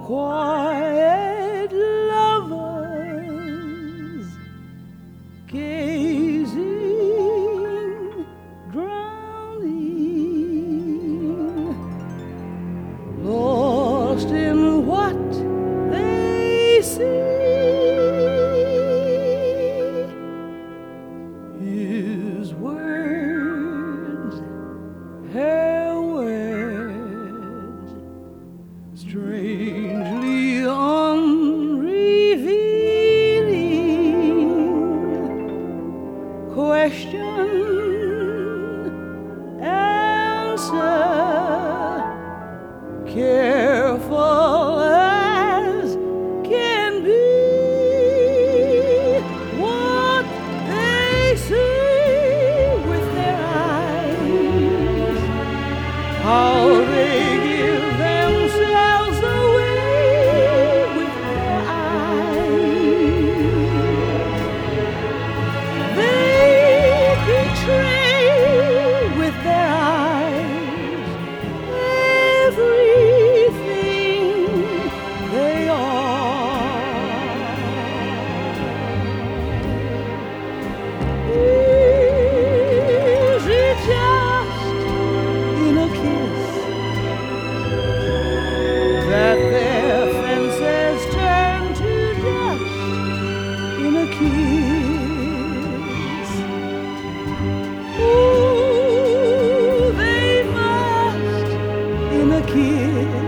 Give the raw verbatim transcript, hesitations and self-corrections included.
quiet lovers gazing, drowning, lost in what they see. His words, her words, strangely unrevealing. Question, answer, careful as can be. What they see with their eyes, how they give themselves away with their eyes. They betray with their eyes everything they are. Is it just in a kiss that their fences turn to dust? In a kiss, ooh, they must. In a kiss,